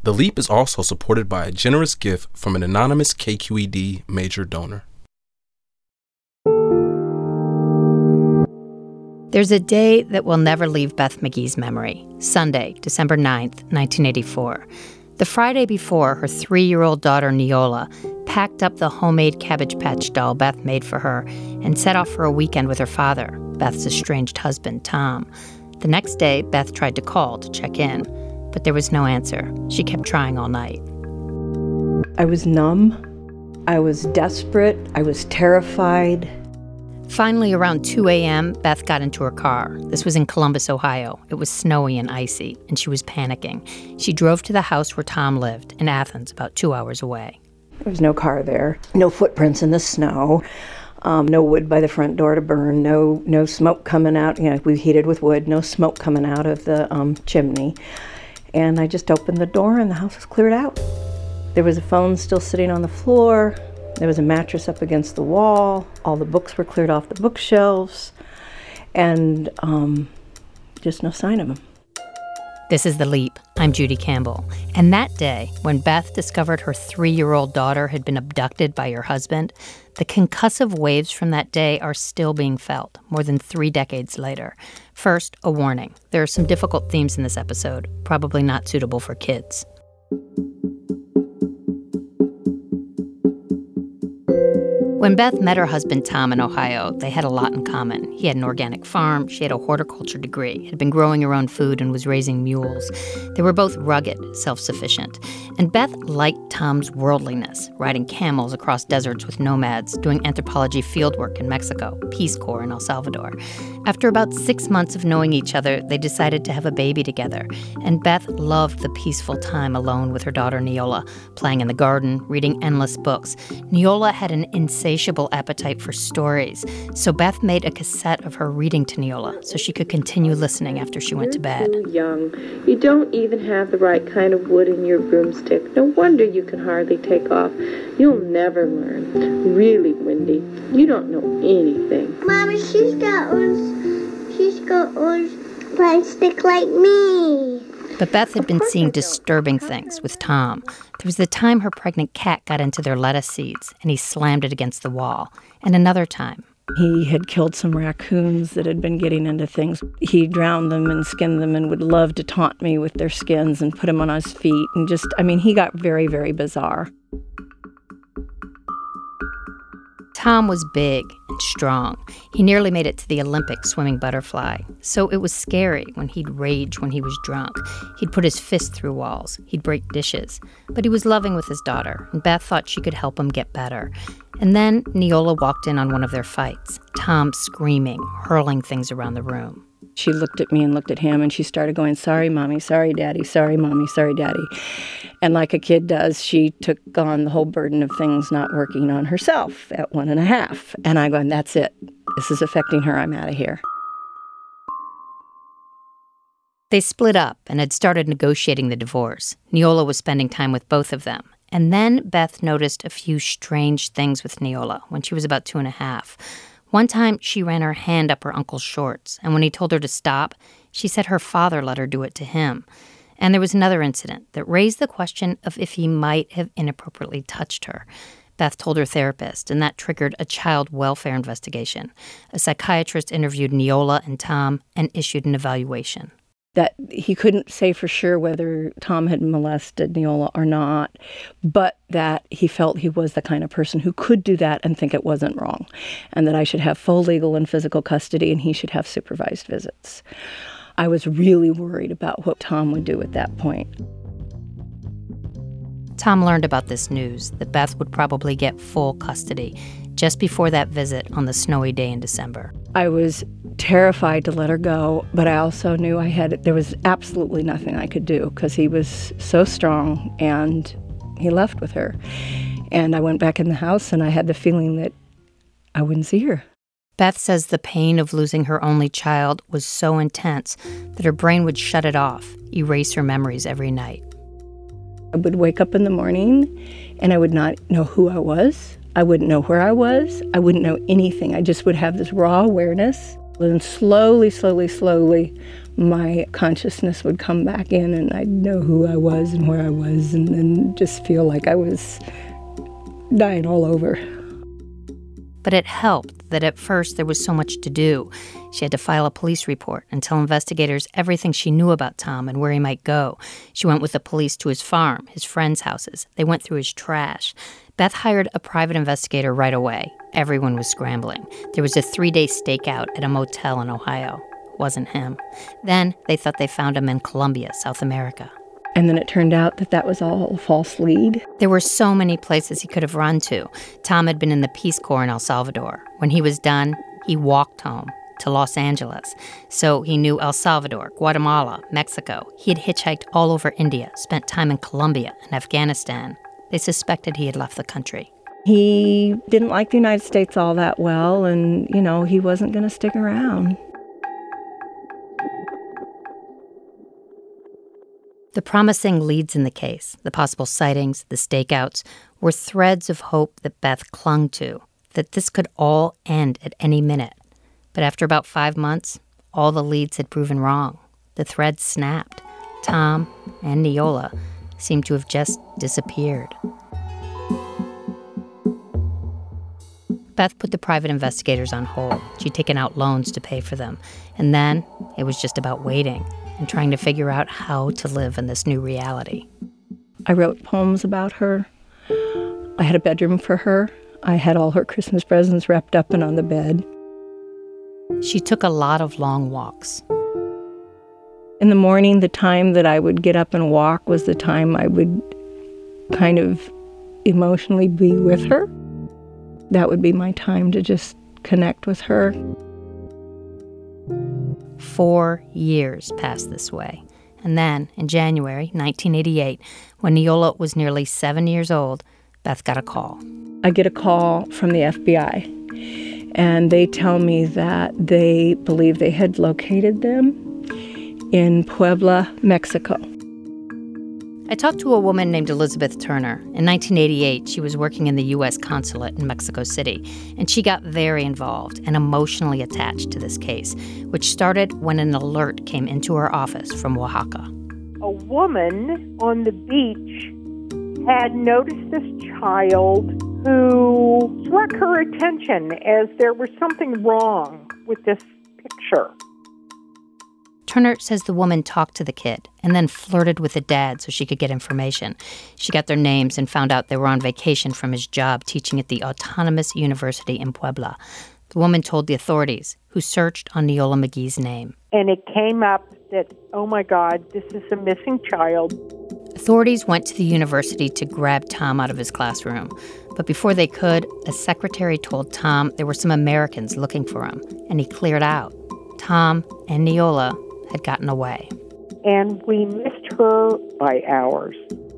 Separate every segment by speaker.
Speaker 1: The Leap is also supported by a generous gift from an anonymous KQED major donor.
Speaker 2: There's a day that will never leave Beth McGee's memory. Sunday, December 9th, 1984. The Friday before, her 3-year-old daughter, Neola, packed up the homemade Cabbage Patch doll Beth made for her and set off for a weekend with her father, Beth's estranged husband, Tom. The next day, Beth tried to call to check in, but there was no answer. She kept trying all night.
Speaker 3: I was numb. I was desperate. I was terrified.
Speaker 2: Finally, around 2 a.m., Beth got into her car. This was in Columbus, Ohio. It was snowy and icy, and she was panicking. She drove to the house where Tom lived, in Athens, about 2 hours away.
Speaker 3: There was no car there, no footprints in the snow, no wood by the front door to burn, no smoke coming out. We heated with wood, no smoke coming out of the chimney. And I just opened the door, and the house was cleared out. There was a phone still sitting on the floor. There was a mattress up against the wall. All the books were cleared off the bookshelves. And just no sign of him.
Speaker 2: This is The Leap. I'm Judy Campbell. And that day, when Beth discovered her 3-year-old daughter had been abducted by her husband, the concussive waves from that day are still being felt, more than 3 decades later. First, a warning. There are some difficult themes in this episode, probably not suitable for kids. When Beth met her husband Tom in Ohio, they had a lot in common. He had an organic farm, she had a horticulture degree, had been growing her own food and was raising mules. They were both rugged, self-sufficient. And Beth liked Tom's worldliness, riding camels across deserts with nomads, doing anthropology fieldwork in Mexico, Peace Corps in El Salvador. After about 6 months of knowing each other, they decided to have a baby together. And Beth loved the peaceful time alone with her daughter Neola, playing in the garden, reading endless books. Neola had an insatiable appetite for stories, so Beth made a cassette of her reading to Neola so she could continue listening after she went to bed.
Speaker 4: You're too young. You don't even have the right kind of wood in your broomstick. No wonder you can hardly take off. You'll never learn. Really, Wendy, you don't know anything.
Speaker 5: Mama, she's got plastic like me.
Speaker 2: But Beth had been seeing disturbing things with Tom. There was the time her pregnant cat got into their lettuce seeds and he slammed it against the wall. And another time.
Speaker 3: He had killed some raccoons that had been getting into things. He drowned them and skinned them and would love to taunt me with their skins and put them on his feet. And he got very, very bizarre.
Speaker 2: Tom was big and strong. He nearly made it to the Olympics swimming butterfly. So it was scary when he'd rage when he was drunk. He'd put his fist through walls. He'd break dishes. But he was loving with his daughter, and Beth thought she could help him get better. And then Neola walked in on one of their fights, Tom screaming, hurling things around the room.
Speaker 3: She looked at me and looked at him, and she started going, "Sorry, Mommy, sorry, Daddy, sorry, Mommy, sorry, Daddy." And like a kid does, she took on the whole burden of things not working on herself at 1.5. And I go, "That's it. This is affecting her. I'm out of here."
Speaker 2: They split up and had started negotiating the divorce. Neola was spending time with both of them. And then Beth noticed a few strange things with Neola when she was about 2.5. One time, she ran her hand up her uncle's shorts, and when he told her to stop, she said her father let her do it to him. And there was another incident that raised the question of if he might have inappropriately touched her. Beth told her therapist, and that triggered a child welfare investigation. A psychiatrist interviewed Neola and Tom and issued an evaluation.
Speaker 3: That he couldn't say for sure whether Tom had molested Neola or not, but that he felt he was the kind of person who could do that and think it wasn't wrong, and that I should have full legal and physical custody and he should have supervised visits. I was really worried about what Tom would do at that point.
Speaker 2: Tom learned about this news, that Beth would probably get full custody, just before that visit on the snowy day in December.
Speaker 3: I was terrified to let her go, but I also knew there was absolutely nothing I could do because he was so strong and he left with her. And I went back in the house and I had the feeling that I wouldn't see her.
Speaker 2: Beth says the pain of losing her only child was so intense that her brain would shut it off, erase her memories every night.
Speaker 3: I would wake up in the morning and I would not know who I was. I wouldn't know where I was. I wouldn't know anything. I just would have this raw awareness. And slowly, my consciousness would come back in and I'd know who I was and where I was, and then just feel like I was dying all over.
Speaker 2: But it helped that at first there was so much to do. She had to file a police report and tell investigators everything she knew about Tom and where he might go. She went with the police to his farm, his friends' houses. They went through his trash. Beth hired a private investigator right away. Everyone was scrambling. There was a 3-day stakeout at a motel in Ohio. Wasn't him. Then they thought they found him in Colombia, South America.
Speaker 3: And then it turned out that that was all a false lead.
Speaker 2: There were so many places he could have run to. Tom had been in the Peace Corps in El Salvador. When he was done, he walked home to Los Angeles. So he knew El Salvador, Guatemala, Mexico. He had hitchhiked all over India, spent time in Colombia and Afghanistan. They suspected he had left the country.
Speaker 3: He didn't like the United States all that well, and, he wasn't going to stick around.
Speaker 2: The promising leads in the case, the possible sightings, the stakeouts, were threads of hope that Beth clung to, that this could all end at any minute. But after about 5 months, all the leads had proven wrong. The threads snapped. Tom and Neola seemed to have just disappeared. Beth put the private investigators on hold. She'd taken out loans to pay for them. And then it was just about waiting and trying to figure out how to live in this new reality.
Speaker 3: I wrote poems about her. I had a bedroom for her. I had all her Christmas presents wrapped up and on the bed.
Speaker 2: She took a lot of long walks.
Speaker 3: In the morning, the time that I would get up and walk was the time I would kind of emotionally be with her. That would be my time to just connect with her.
Speaker 2: 4 years passed this way. And then, in January 1988, when Neola was nearly 7 years old, Beth got a call.
Speaker 3: I get a call from the FBI, and they tell me that they believe they had located them in Puebla, Mexico.
Speaker 2: I talked to a woman named Elizabeth Turner. In 1988, she was working in the U.S. consulate in Mexico City, and she got very involved and emotionally attached to this case, which started when an alert came into her office from Oaxaca.
Speaker 6: A woman on the beach had noticed this child who struck her attention as there was something wrong with this picture.
Speaker 2: Turner says the woman talked to the kid and then flirted with the dad so she could get information. She got their names and found out they were on vacation from his job teaching at the Autonomous University in Puebla. The woman told the authorities, who searched on Neola McGee's name.
Speaker 6: And it came up that, oh my God, this is a missing child.
Speaker 2: Authorities went to the university to grab Tom out of his classroom. But before they could, a secretary told Tom there were some Americans looking for him, and he cleared out. Tom and Neola had gotten away.
Speaker 6: And we missed her by hours.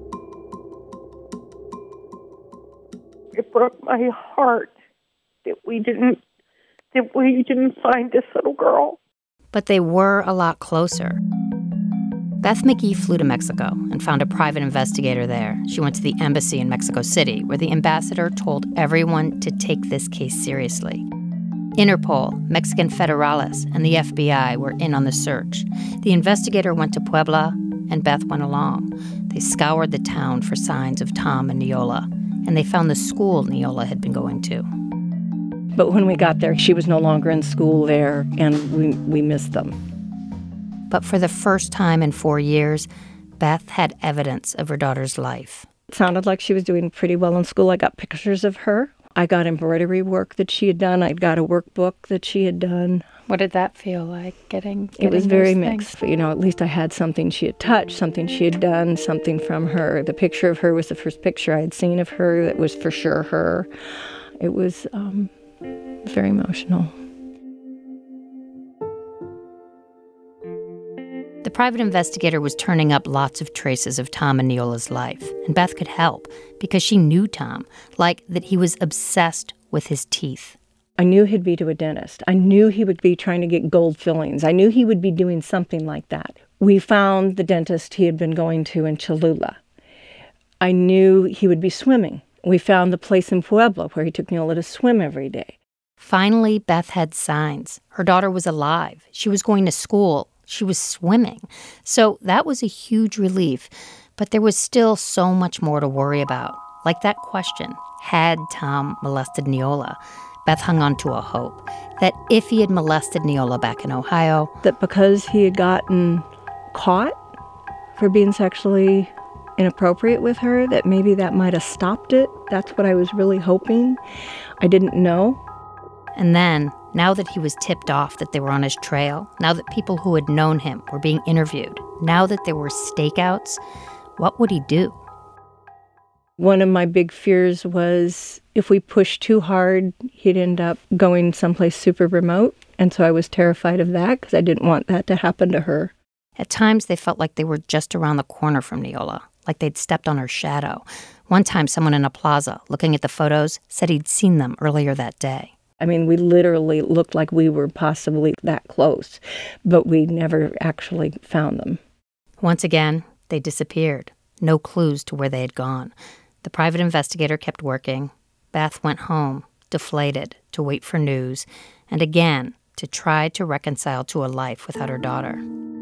Speaker 6: It broke my heart that we didn't find this little girl.
Speaker 2: But they were a lot closer. Beth McGee flew to Mexico and found a private investigator there. She went to the embassy in Mexico City, where the ambassador told everyone to take this case seriously. Interpol, Mexican Federales, and the FBI were in on the search. The investigator went to Puebla, and Beth went along. They scoured the town for signs of Tom and Neola, and they found the school Neola had been going to.
Speaker 3: But when we got there, she was no longer in school there, and we missed them.
Speaker 2: But for the first time in 4 years, Beth had evidence of her daughter's life.
Speaker 3: It sounded like she was doing pretty well in school. I got pictures of her. I got embroidery work that she had done. I got a workbook that she had done.
Speaker 2: What did that feel like, getting
Speaker 3: It was very mixed. At least I had something she had touched, something she had done, something from her. The picture of her was the first picture I had seen of her that was for sure her. It was very emotional.
Speaker 2: The private investigator was turning up lots of traces of Tom and Neola's life, and Beth could help because she knew Tom, like that he was obsessed with his teeth.
Speaker 3: I knew he'd be to a dentist. I knew he would be trying to get gold fillings. I knew he would be doing something like that. We found the dentist he had been going to in Cholula. I knew he would be swimming. We found the place in Puebla where he took Neola to swim every day.
Speaker 2: Finally, Beth had signs. Her daughter was alive. She was going to school. She was swimming. So that was a huge relief. But there was still so much more to worry about. Like that question, had Tom molested Neola? Beth hung on to a hope that if he had molested Neola back in Ohio,
Speaker 3: that because he had gotten caught for being sexually inappropriate with her, that maybe that might have stopped it. That's what I was really hoping. I didn't know.
Speaker 2: And then, now that he was tipped off that they were on his trail, now that people who had known him were being interviewed, now that there were stakeouts, what would he do?
Speaker 3: One of my big fears was if we pushed too hard, he'd end up going someplace super remote. And so I was terrified of that because I didn't want that to happen to her.
Speaker 2: At times, they felt like they were just around the corner from Neola, like they'd stepped on her shadow. One time, someone in a plaza, looking at the photos, said he'd seen them earlier that day.
Speaker 3: I mean, we literally looked like we were possibly that close, but we never actually found them.
Speaker 2: Once again, they disappeared. No clues to where they had gone. The private investigator kept working. Beth went home, deflated, to wait for news, and again, to try to reconcile to a life without her daughter.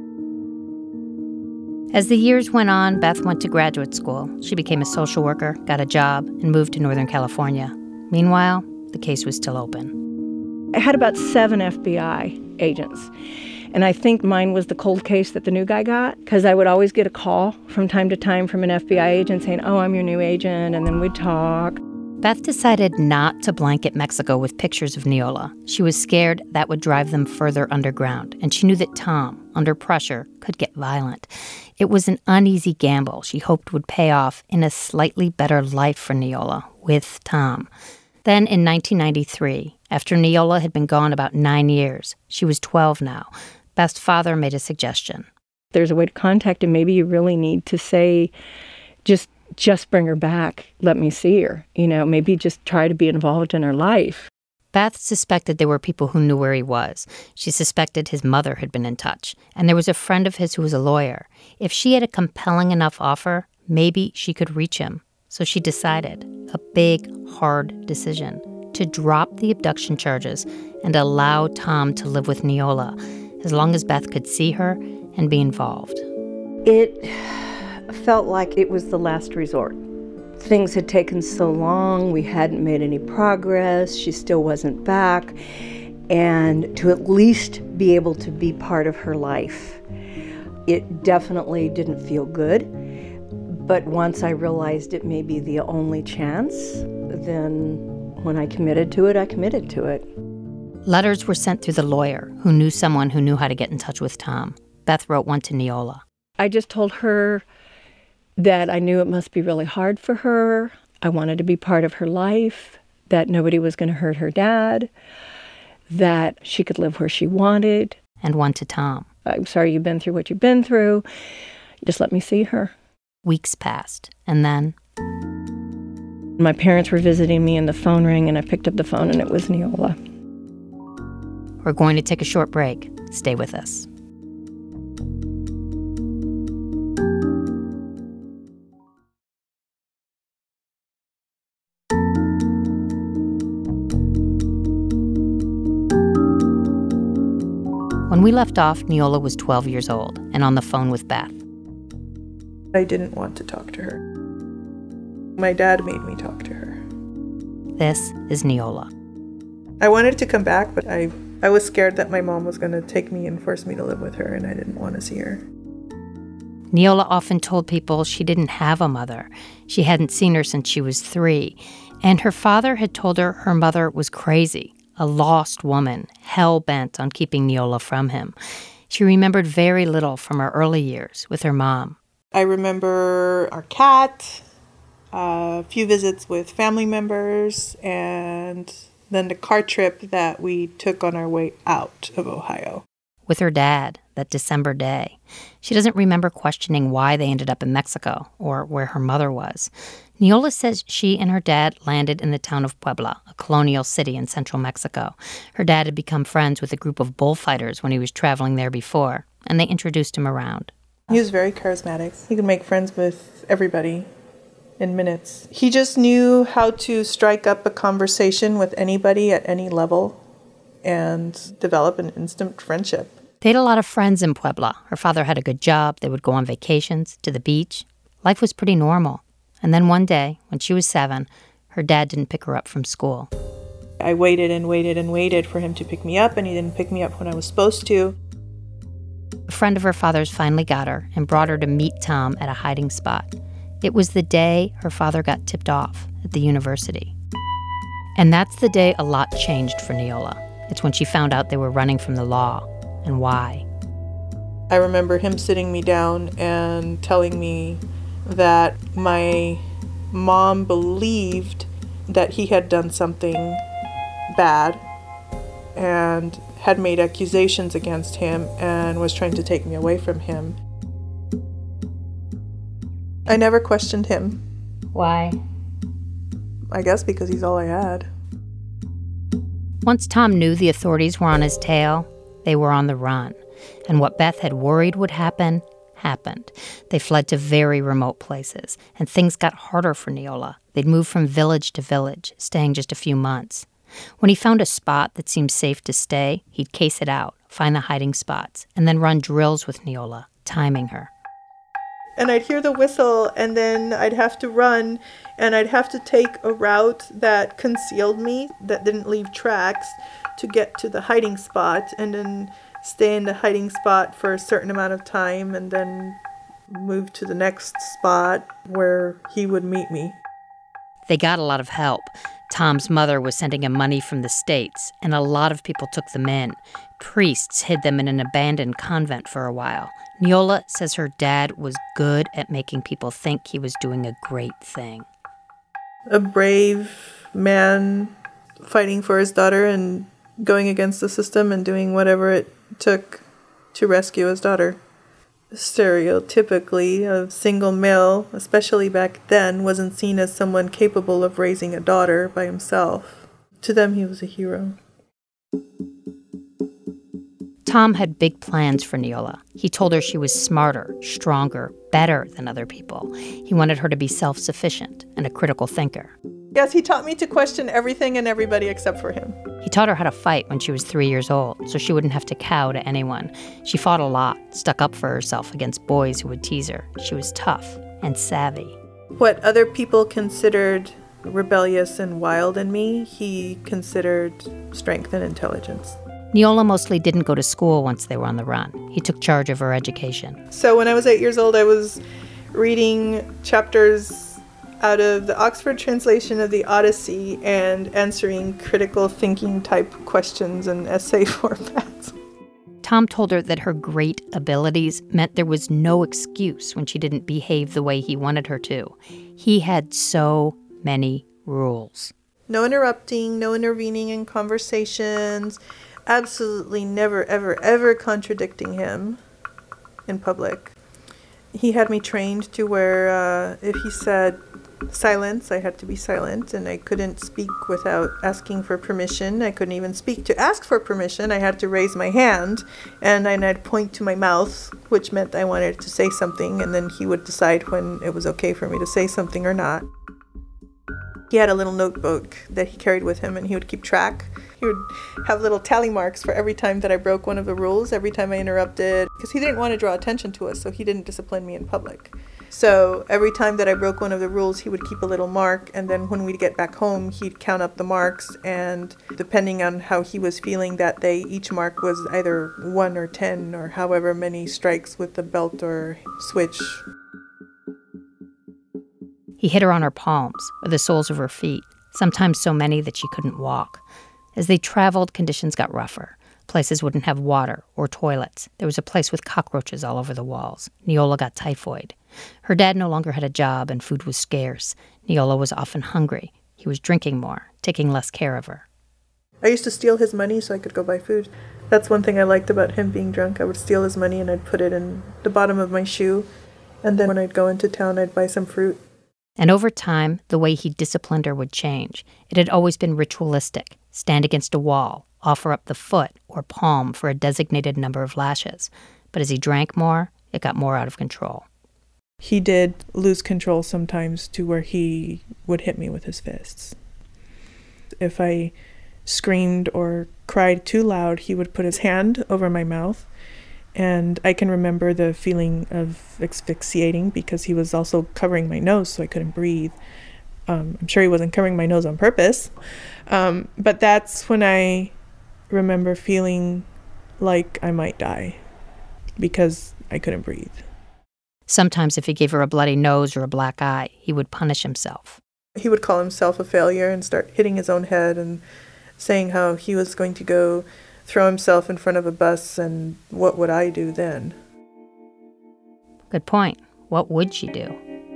Speaker 2: As the years went on, Beth went to graduate school. She became a social worker, got a job, and moved to Northern California. Meanwhile, the case was still open.
Speaker 3: I had about 7 FBI agents. And I think mine was the cold case that the new guy got, because I would always get a call from time to time from an FBI agent saying, "Oh, I'm your new agent," and then we'd talk.
Speaker 2: Beth decided not to blanket Mexico with pictures of Neola. She was scared that would drive them further underground, and she knew that Tom, under pressure, could get violent. It was an uneasy gamble she hoped would pay off in a slightly better life for Neola with Tom. Then in 1993, after Neola had been gone about 9 years, she was 12 now, Beth's father made a suggestion.
Speaker 3: There's a way to contact him. Maybe you really need to say, just bring her back. Let me see her. Maybe just try to be involved in her life.
Speaker 2: Beth suspected there were people who knew where he was. She suspected his mother had been in touch. And there was a friend of his who was a lawyer. If she had a compelling enough offer, maybe she could reach him. So she decided, a big, hard decision, to drop the abduction charges and allow Tom to live with Neola, as long as Beth could see her and be involved.
Speaker 3: It felt like it was the last resort. Things had taken so long, we hadn't made any progress, she still wasn't back, and to at least be able to be part of her life. It definitely didn't feel good, but once I realized it may be the only chance, then when I committed to it, I committed to it.
Speaker 2: Letters were sent through the lawyer, who knew someone who knew how to get in touch with Tom. Beth wrote one to Neola.
Speaker 3: I just told her that I knew it must be really hard for her. I wanted to be part of her life, that nobody was going to hurt her dad, that she could live where she wanted.
Speaker 2: And one to Tom.
Speaker 3: I'm sorry you've been through what you've been through. Just let me see her.
Speaker 2: Weeks passed, and then...
Speaker 3: My parents were visiting me and the phone rang, and I picked up the phone and it was Neola.
Speaker 2: We're going to take a short break. Stay with us. When we left off, Neola was 12 years old and on the phone with Beth.
Speaker 7: I didn't want to talk to her. My dad made me talk to her.
Speaker 2: This is Neola.
Speaker 7: I wanted to come back, but I was scared that my mom was going to take me and force me to live with her, and I didn't want to see her.
Speaker 2: Neola often told people she didn't have a mother. She hadn't seen her since she was 3, and her father had told her her mother was crazy, a lost woman, hell-bent on keeping Neola from him. She remembered very little from her early years with her mom.
Speaker 7: I remember our cat, a few visits with family members, and then the car trip that we took on our way out of Ohio.
Speaker 2: With her dad, that December day. She doesn't remember questioning why they ended up in Mexico or where her mother was. Neola says she and her dad landed in the town of Puebla, a colonial city in central Mexico. Her dad had become friends with a group of bullfighters when he was traveling there before, and they introduced him around.
Speaker 7: He was very charismatic. He could make friends with everybody in minutes. He just knew how to strike up a conversation with anybody at any level and develop an instant friendship.
Speaker 2: They had a lot of friends in Puebla. Her father had a good job. They would go on vacations, to the beach. Life was pretty normal. And then one day, when she was 7, her dad didn't pick her up from school.
Speaker 7: I waited and waited and waited for him to pick me up, and he didn't pick me up when I was supposed to.
Speaker 2: A friend of her father's finally got her and brought her to meet Tom at a hiding spot. It was the day her father got tipped off at the university. And that's the day a lot changed for Neola. It's when she found out they were running from the law, and why.
Speaker 7: I remember him sitting me down and telling me that my mom believed that he had done something bad and had made accusations against him and was trying to take me away from him. I never questioned him.
Speaker 2: Why?
Speaker 7: I guess because he's all I had.
Speaker 2: Once Tom knew the authorities were on his tail, they were on the run. And what Beth had worried would happen, happened. They fled to very remote places, and things got harder for Neola. They'd move from village to village, staying just a few months. When he found a spot that seemed safe to stay, he'd case it out, find the hiding spots, and then run drills with Neola, timing her.
Speaker 7: And I'd hear the whistle, and then I'd have to run, and I'd have to take a route that concealed me, that didn't leave tracks, to get to the hiding spot, and then stay in the hiding spot for a certain amount of time, and then move to the next spot where he would meet me.
Speaker 2: They got a lot of help. Tom's mother was sending him money from the States, and a lot of people took them in. Priests hid them in an abandoned convent for a while. Neola says her dad was good at making people think he was doing a great thing.
Speaker 7: A brave man fighting for his daughter and going against the system and doing whatever it took to rescue his daughter. Stereotypically, a single male, especially back then, wasn't seen as someone capable of raising a daughter by himself. To them, he was a hero.
Speaker 2: Tom had big plans for Neola. He told her she was smarter, stronger, better than other people. He wanted her to be self-sufficient and a critical thinker.
Speaker 7: Yes, he taught me to question everything and everybody except for him.
Speaker 2: He taught her how to fight when she was 3 years old, so she wouldn't have to cow to anyone. She fought a lot, stuck up for herself against boys who would tease her. She was tough and savvy.
Speaker 7: What other people considered rebellious and wild in me, he considered strength and intelligence.
Speaker 2: Neola mostly didn't go to school once they were on the run. He took charge of her education.
Speaker 7: So when I was 8 years old, I was reading chapters out of the Oxford translation of the Odyssey and answering critical thinking type questions in essay formats.
Speaker 2: Tom told her that her great abilities meant there was no excuse when she didn't behave the way he wanted her to. He had so many rules.
Speaker 7: No interrupting, no intervening in conversations, absolutely never, ever, ever contradicting him in public. He had me trained to where if he said silence, I had to be silent, and I couldn't speak without asking for permission. I couldn't even speak to ask for permission. I had to raise my hand, and then I'd point to my mouth, which meant I wanted to say something, and then he would decide when it was okay for me to say something or not. He had a little notebook that he carried with him, and he would keep track. He would have little tally marks for every time that I broke one of the rules, every time I interrupted, because he didn't want to draw attention to us, so he didn't discipline me in public. So every time that I broke one of the rules, he would keep a little mark, and then when we'd get back home, he'd count up the marks, and depending on how he was feeling that day, each mark was either 1 or 10 or however many strikes with the belt or switch.
Speaker 2: He hit her on her palms or the soles of her feet, sometimes so many that she couldn't walk. As they traveled, conditions got rougher. Places wouldn't have water or toilets. There was a place with cockroaches all over the walls. Neola got typhoid. Her dad no longer had a job and food was scarce. Neola was often hungry. He was drinking more, taking less care of her.
Speaker 7: I used to steal his money so I could go buy food. That's one thing I liked about him being drunk. I would steal his money and I'd put it in the bottom of my shoe. And then when I'd go into town, I'd buy some fruit.
Speaker 2: And over time, the way he disciplined her would change. It had always been ritualistic. Stand against a wall, offer up the foot or palm for a designated number of lashes. But as he drank more, it got more out of control.
Speaker 7: He did lose control sometimes to where he would hit me with his fists. If I screamed or cried too loud, he would put his hand over my mouth And I can remember the feeling of asphyxiating because he was also covering my nose so I couldn't breathe. I'm sure he wasn't covering my nose on purpose. But that's when I remember feeling like I might die because I couldn't breathe.
Speaker 2: Sometimes if he gave her a bloody nose or a black eye, he would punish himself.
Speaker 7: He would call himself a failure and start hitting his own head and saying how he was going to go throw himself in front of a bus, and what would I do then?
Speaker 2: Good point. What would she do?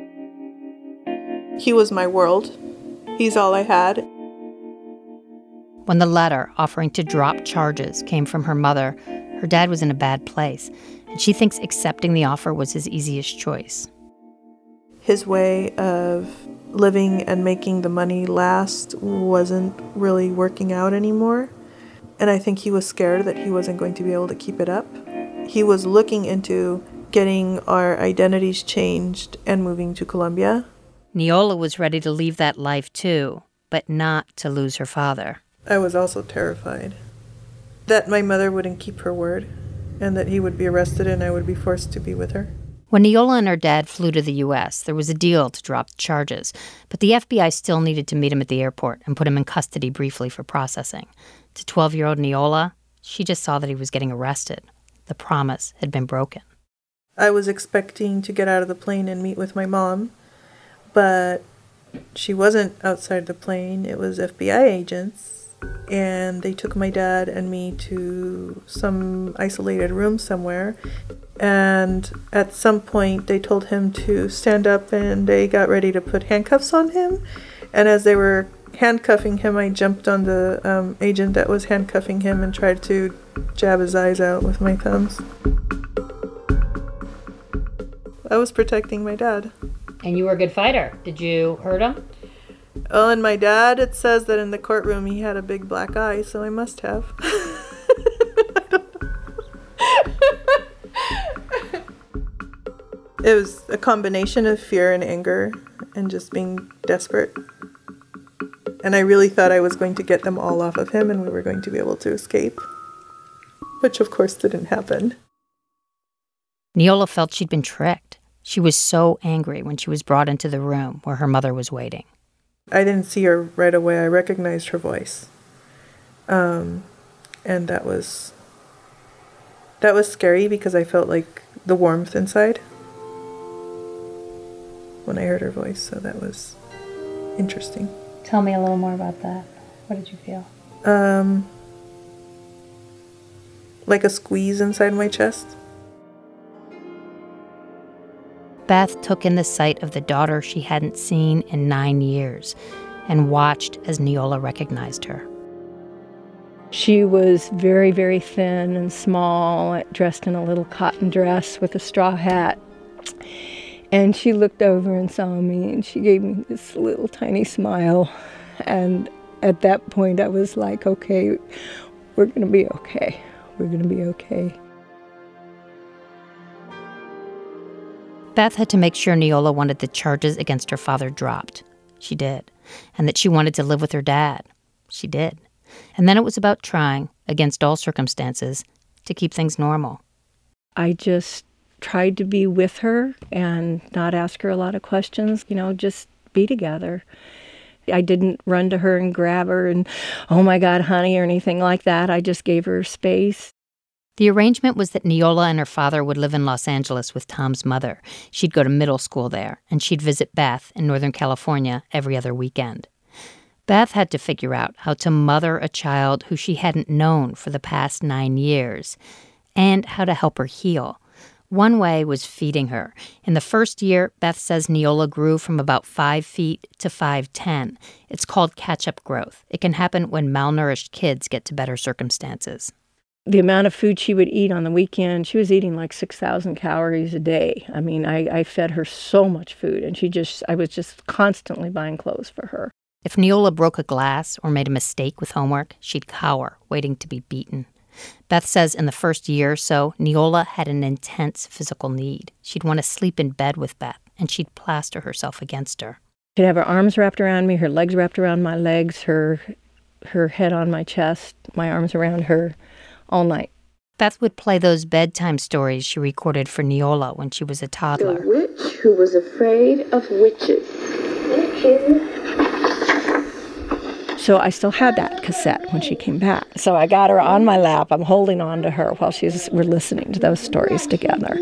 Speaker 7: He was my world. He's all I had.
Speaker 2: When the letter offering to drop charges came from her mother, her dad was in a bad place, and she thinks accepting the offer was his easiest choice.
Speaker 7: His way of living and making the money last wasn't really working out anymore. And I think he was scared that he wasn't going to be able to keep it up. He was looking into getting our identities changed and moving to Colombia.
Speaker 2: Neola was ready to leave that life too, but not to lose her father.
Speaker 7: I was also terrified that my mother wouldn't keep her word and that he would be arrested and I would be forced to be with her.
Speaker 2: When Neola and her dad flew to the U.S., there was a deal to drop the charges, but the FBI still needed to meet him at the airport and put him in custody briefly for processing. To 12-year-old Neola, she just saw that he was getting arrested. The promise had been broken.
Speaker 7: I was expecting to get out of the plane and meet with my mom, but she wasn't outside the plane. It was FBI agents, and they took my dad and me to some isolated room somewhere. And at some point, they told him to stand up, and they got ready to put handcuffs on him. And as they were handcuffing him, I jumped on the agent that was handcuffing him and tried to jab his eyes out with my thumbs. I was protecting my dad.
Speaker 2: And you were a good fighter. Did you hurt him?
Speaker 7: Oh, and my dad, it says that in the courtroom he had a big black eye, so I must have. It was a combination of fear and anger and just being desperate. And I really thought I was going to get them all off of him and we were going to be able to escape, which of course didn't happen.
Speaker 2: Neola felt she'd been tricked. She was so angry when she was brought into the room where her mother was waiting.
Speaker 7: I didn't see her right away. I recognized her voice. And that was scary because I felt like the warmth inside when I heard her voice, so that was interesting.
Speaker 2: Tell me a little more about that. What did you feel?
Speaker 7: Like a squeeze inside my chest.
Speaker 2: Beth took in the sight of the daughter she hadn't seen in 9 years and watched as Neola recognized her.
Speaker 3: She was very, very thin and small, dressed in a little cotton dress with a straw hat. And she looked over and saw me, and she gave me this little tiny smile. And at that point, I was like, okay, we're going to be okay. We're going to be okay.
Speaker 2: Beth had to make sure Neola wanted the charges against her father dropped. She did. And that she wanted to live with her dad. She did. And then it was about trying, against all circumstances, to keep things normal.
Speaker 3: I just tried to be with her and not ask her a lot of questions, just be together. I didn't run to her and grab her and, oh my God, honey, or anything like that. I just gave her space.
Speaker 2: The arrangement was that Neola and her father would live in Los Angeles with Tom's mother. She'd go to middle school there, and she'd visit Beth in Northern California every other weekend. Beth had to figure out how to mother a child who she hadn't known for the past 9 years, and how to help her heal. One way was feeding her. In the first year, Beth says Neola grew from about 5 feet to 5'10". It's called catch-up growth. It can happen when malnourished kids get to better circumstances.
Speaker 3: The amount of food she would eat on the weekend, she was eating like 6,000 calories a day. I mean, I fed her so much food, and I was just constantly buying clothes for her.
Speaker 2: If Neola broke a glass or made a mistake with homework, she'd cower, waiting to be beaten. Beth says in the first year or so, Neola had an intense physical need. She'd want to sleep in bed with Beth, and she'd plaster herself against her.
Speaker 3: She'd have her arms wrapped around me, her legs wrapped around my legs, her head on my chest, my arms around her all night.
Speaker 2: Beth would play those bedtime stories she recorded for Neola when she was a toddler.
Speaker 4: The witch who was afraid of witches. Witches.
Speaker 3: So I still had that cassette when she came back. So I got her on my lap. I'm holding on to her while we're listening to those stories together.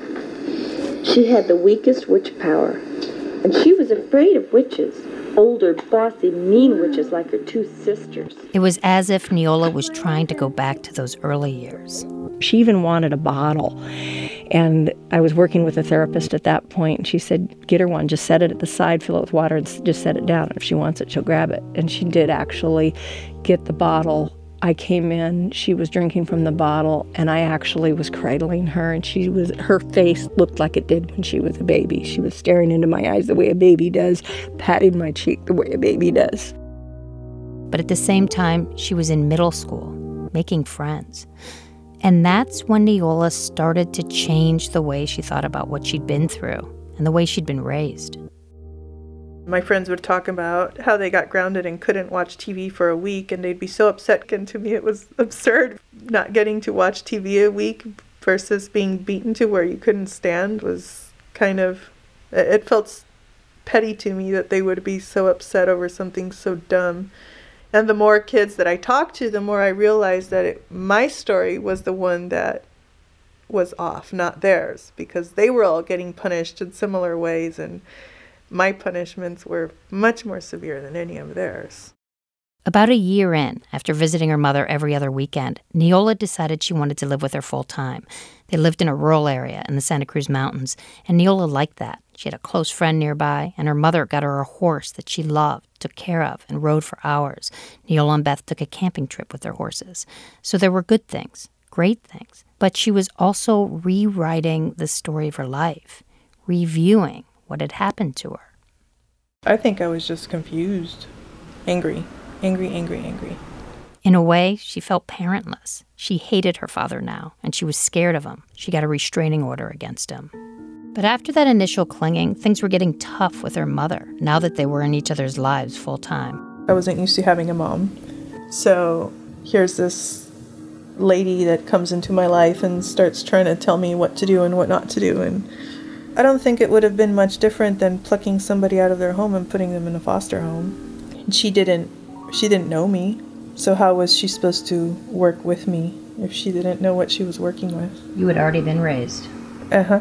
Speaker 4: She had the weakest witch power, and she was afraid of witches. Older, bossy, mean witches like her two sisters.
Speaker 2: It was as if Neola was trying to go back to those early years.
Speaker 3: She even wanted a bottle. And I was working with a therapist at that point, and she said, get her one, just set it at the side, fill it with water, and just set it down. And if she wants it, she'll grab it. And she did actually get the bottle. I came in, she was drinking from the bottle, and I actually was cradling her, and her face looked like it did when she was a baby. She was staring into my eyes the way a baby does, patting my cheek the way a baby does.
Speaker 2: But at the same time, she was in middle school, making friends. And that's when Neola started to change the way she thought about what she'd been through and the way she'd been raised.
Speaker 7: My friends would talk about how they got grounded and couldn't watch TV for a week, and they'd be so upset. And to me, it was absurd. Not getting to watch TV a week versus being beaten to where you couldn't stand was kind of... It felt petty to me that they would be so upset over something so dumb. And the more kids that I talked to, the more I realized that my story was the one that was off, not theirs, because they were all getting punished in similar ways, and my punishments were much more severe than any of theirs.
Speaker 2: About a year in, after visiting her mother every other weekend, Neola decided she wanted to live with her full time. They lived in a rural area in the Santa Cruz Mountains, and Neola liked that. She had a close friend nearby, and her mother got her a horse that she loved, took care of, and rode for hours. Neola and Beth took a camping trip with their horses. So there were good things, great things. But she was also rewriting the story of her life, reviewing what had happened to her.
Speaker 7: I think I was just confused, angry.
Speaker 2: In a way, she felt parentless. She hated her father now, and she was scared of him. She got a restraining order against him. But after that initial clinging, things were getting tough with her mother, now that they were in each other's lives full time.
Speaker 7: I wasn't used to having a mom. So here's this lady that comes into my life and starts trying to tell me what to do and what not to do. And I don't think it would have been much different than plucking somebody out of their home and putting them in a foster home. And she didn't know me. So how was she supposed to work with me if she didn't know what she was working with?
Speaker 2: You had already been raised.
Speaker 7: Uh-huh.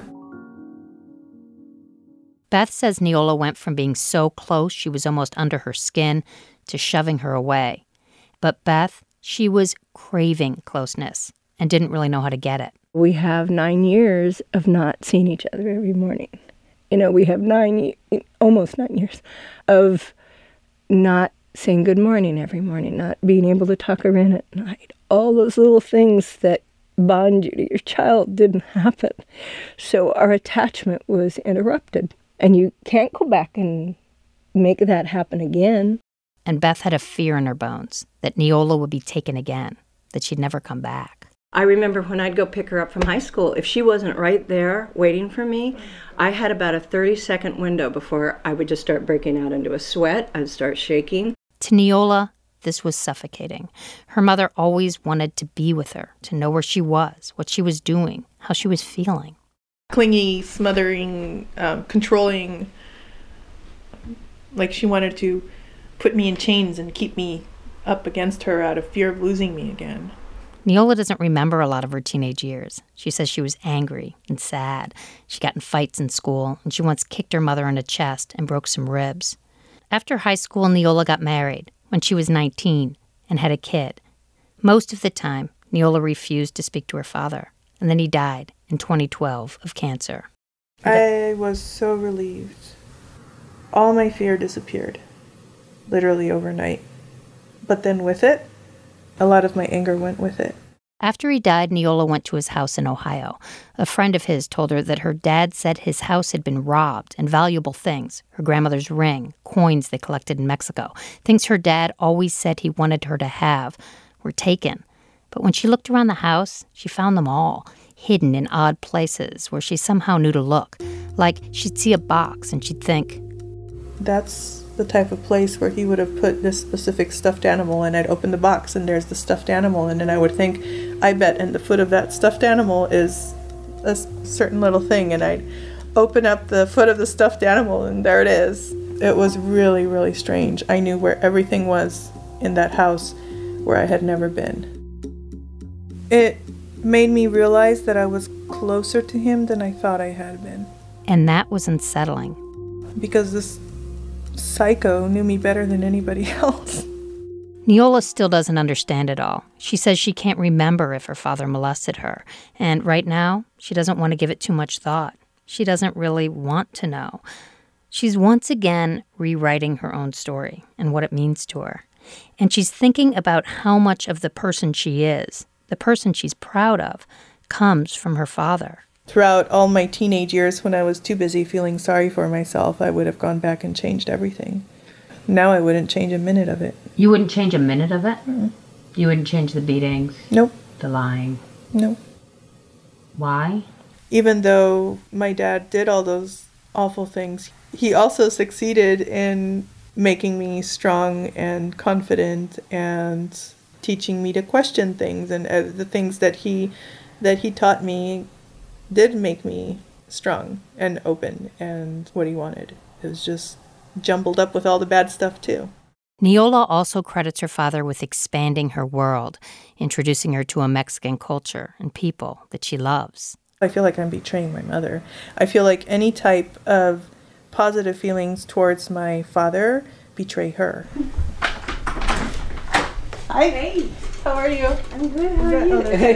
Speaker 2: Beth says Neola went from being so close she was almost under her skin to shoving her away. But Beth, she was craving closeness and didn't really know how to get it.
Speaker 3: We have 9 years of not seeing each other every morning. We have almost 9 years of not saying good morning every morning, not being able to tuck her in at night. All those little things that bond you to your child didn't happen. So our attachment was interrupted. And you can't go back and make that happen again.
Speaker 2: And Beth had a fear in her bones that Neola would be taken again, that she'd never come back.
Speaker 3: I remember when I'd go pick her up from high school, if she wasn't right there waiting for me, I had about a 30-second window before I would just start breaking out into a sweat. I'd start shaking.
Speaker 2: To Neola, this was suffocating. Her mother always wanted to be with her, to know where she was, what she was doing, how she was feeling.
Speaker 7: Clingy, smothering, controlling, like she wanted to put me in chains and keep me up against her out of fear of losing me again.
Speaker 2: Neola doesn't remember a lot of her teenage years. She says she was angry and sad. She got in fights in school, and she once kicked her mother in the chest and broke some ribs. After high school, Neola got married when she was 19 and had a kid. Most of the time, Neola refused to speak to her father, and then he died in 2012 of cancer.
Speaker 7: I was so relieved. All my fear disappeared, literally overnight. But then with it, a lot of my anger went with it.
Speaker 2: After he died, Neola went to his house in Ohio. A friend of his told her that her dad said his house had been robbed and valuable things, her grandmother's ring, coins they collected in Mexico, things her dad always said he wanted her to have, were taken. But when she looked around the house, she found them all, hidden in odd places where she somehow knew to look. Like she'd see a box and she'd think,
Speaker 7: that's the type of place where he would have put this specific stuffed animal, and I'd open the box and there's the stuffed animal, and then I would think, I bet in the foot of that stuffed animal is a certain little thing, and I'd open up the foot of the stuffed animal and there it is. It was really, really strange. I knew where everything was in that house where I had never been. It made me realize that I was closer to him than I thought I had been.
Speaker 2: And that was unsettling.
Speaker 7: Because this psycho knew me better than anybody else.
Speaker 2: Neola still doesn't understand it all. She says she can't remember if her father molested her. And right now, she doesn't want to give it too much thought. She doesn't really want to know. She's once again rewriting her own story and what it means to her. And she's thinking about how much of the person she is, the person she's proud of, comes from her father.
Speaker 7: Throughout all my teenage years, when I was too busy feeling sorry for myself, I would have gone back and changed everything. Now I wouldn't change a minute of it.
Speaker 2: You wouldn't change a minute of it?
Speaker 7: Mm-hmm.
Speaker 2: You wouldn't change the beatings?
Speaker 7: Nope.
Speaker 2: The lying?
Speaker 7: Nope.
Speaker 2: Why?
Speaker 7: Even though my dad did all those awful things, he also succeeded in making me strong and confident and teaching me to question things. And the things that he taught me did make me strong and open and what he wanted. It was just jumbled up with all the bad stuff too.
Speaker 2: Neola also credits her father with expanding her world, introducing her to a Mexican culture and people that she loves.
Speaker 7: I feel like I'm betraying my mother. I feel like any type of positive feelings towards my father betray her. Hi.
Speaker 8: Hey.
Speaker 7: How are you?
Speaker 8: I'm good. How are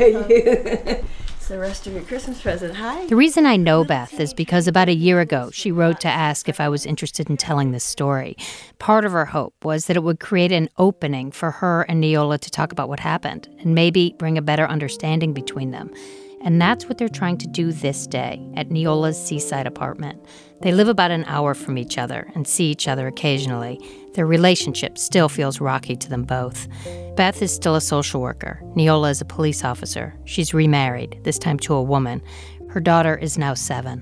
Speaker 8: you? It's the rest of your Christmas present. Hi.
Speaker 2: The reason I know Beth is because about a year ago, she wrote to ask if I was interested in telling this story. Part of her hope was that it would create an opening for her and Neola to talk about what happened and maybe bring a better understanding between them. And that's what they're trying to do this day at Neola's seaside apartment. They live about an hour from each other and see each other occasionally. Their relationship still feels rocky to them both. Beth is still a social worker. Neola is a police officer. She's remarried, this time to a woman. Her daughter is now 7.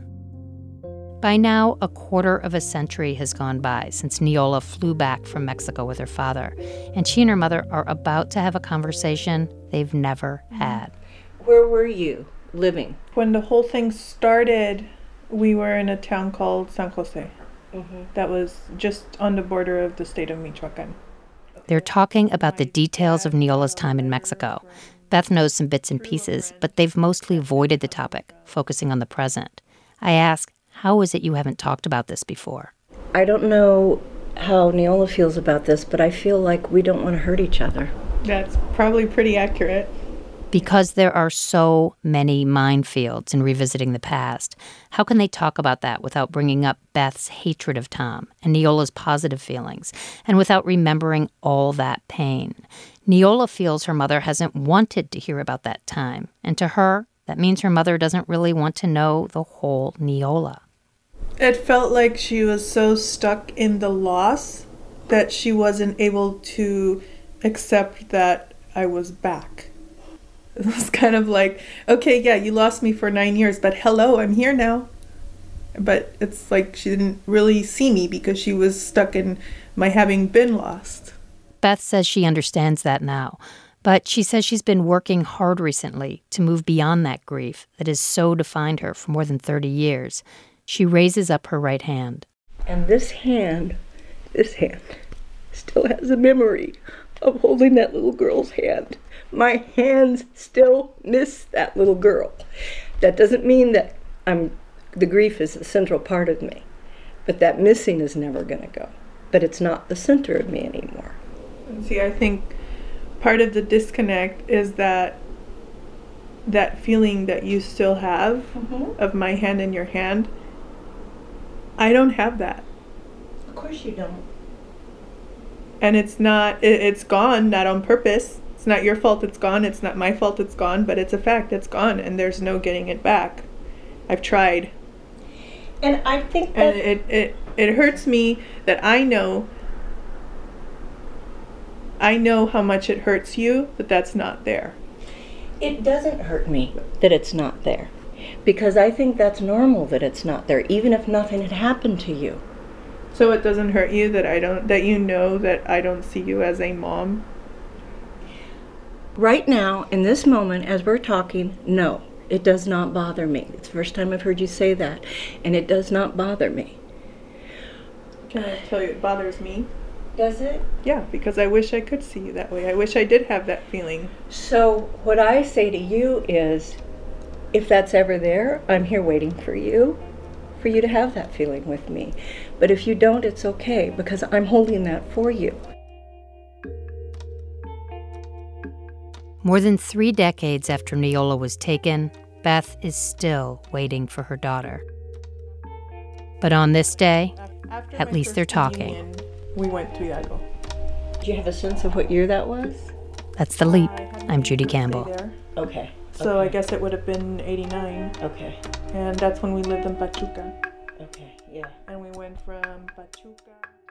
Speaker 2: By now, a quarter of a century has gone by since Neola flew back from Mexico with her father, and she and her mother are about to have a conversation they've never had.
Speaker 3: Where were you living?
Speaker 7: When the whole thing started, we were in a town called San Jose. Mm-hmm. That was just on the border of the state of Michoacan.
Speaker 2: They're talking about the details of Neola's time in Mexico. Beth knows some bits and pieces, but they've mostly avoided the topic, focusing on the present. I ask, how is it you haven't talked about this before?
Speaker 3: I don't know how Neola feels about this, but I feel like we don't want to hurt each other.
Speaker 7: That's probably pretty accurate.
Speaker 2: Because there are so many minefields in revisiting the past, how can they talk about that without bringing up Beth's hatred of Tom and Neola's positive feelings, and without remembering all that pain? Neola feels her mother hasn't wanted to hear about that time, and to her, that means her mother doesn't really want to know the whole Neola.
Speaker 7: It felt like she was so stuck in the loss that she wasn't able to accept that I was back. It was kind of like, okay, yeah, you lost me for 9 years, but hello, I'm here now. But it's like she didn't really see me because she was stuck in my having been lost.
Speaker 2: Beth says she understands that now, but she says she's been working hard recently to move beyond that grief that has so defined her for more than 30 years. She raises up her right hand.
Speaker 3: And this hand still has a memory of holding that little girl's hand. My hands still miss that little girl. That doesn't mean that the grief is the central part of me, but that missing is never going to go. But it's not the center of me anymore.
Speaker 7: See, I think part of the disconnect is that feeling that you still have of my hand in your hand. I don't have that.
Speaker 3: Of course you don't.
Speaker 7: And it's gone, not on purpose. It's not your fault it's gone. It's not my fault it's gone, but it's a fact. It's gone, and there's no getting it back. I've tried.
Speaker 3: And I think that...
Speaker 7: And it hurts me that I know how much it hurts you, that that's not there.
Speaker 3: It doesn't hurt me that it's not there. Because I think that's normal that it's not there, even if nothing had happened to you.
Speaker 7: So it doesn't hurt you that that I don't see you as a mom?
Speaker 3: Right now, in this moment, as we're talking, no, it does not bother me. It's the first time I've heard you say that, and it does not bother me.
Speaker 7: Can I tell you it bothers me?
Speaker 3: Does it?
Speaker 7: Yeah, because I wish I could see you that way. I wish I did have that feeling.
Speaker 3: So what I say to you is, if that's ever there, I'm here waiting for you to have that feeling with me. But if you don't, it's okay, because I'm holding that for you.
Speaker 2: More than 3 decades after Neola was taken, Beth is still waiting for her daughter. But on this day,
Speaker 7: After
Speaker 2: at
Speaker 7: my
Speaker 2: least
Speaker 7: first
Speaker 2: they're talking.
Speaker 7: communion, we went to Hidalgo.
Speaker 3: Do you have a sense of what year that was?
Speaker 2: That's The Leap.
Speaker 7: I had
Speaker 2: I'm
Speaker 7: my
Speaker 2: Judy
Speaker 7: birthday
Speaker 2: Campbell.
Speaker 7: there.
Speaker 3: Okay.
Speaker 7: So I guess it would have been 89.
Speaker 3: Okay.
Speaker 7: And that's when we lived in Pachuca.
Speaker 3: Okay, yeah.
Speaker 7: And we went from Pachuca.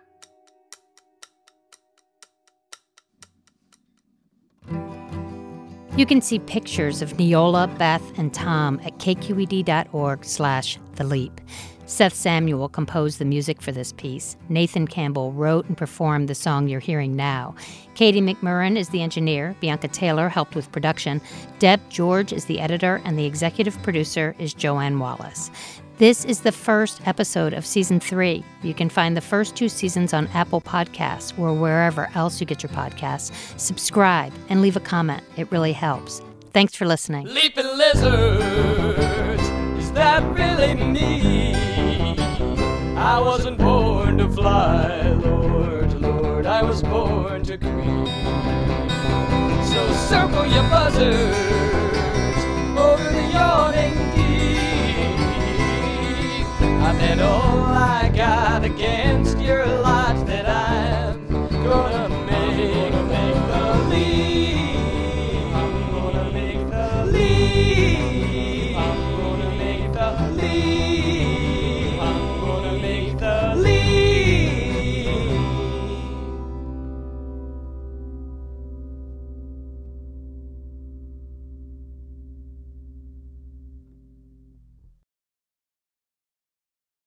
Speaker 2: You can see pictures of Neola, Beth, and Tom at kqed.org/theleap. Seth Samuel composed the music for this piece. Nathan Campbell wrote and performed the song you're hearing now. Katie McMurran is the engineer. Bianca Taylor helped with production. Deb George is the editor, and the executive producer is Joanne Wallace. This is the first episode of Season 3. You can find the first 2 seasons on Apple Podcasts or wherever else you get your podcasts. Subscribe and leave a comment. It really helps. Thanks for listening.
Speaker 9: Leaping lizards, is that really me? I wasn't born to fly, Lord, Lord, I was born to creep. So circle your buzzards over the yawning deep. I bet all I got against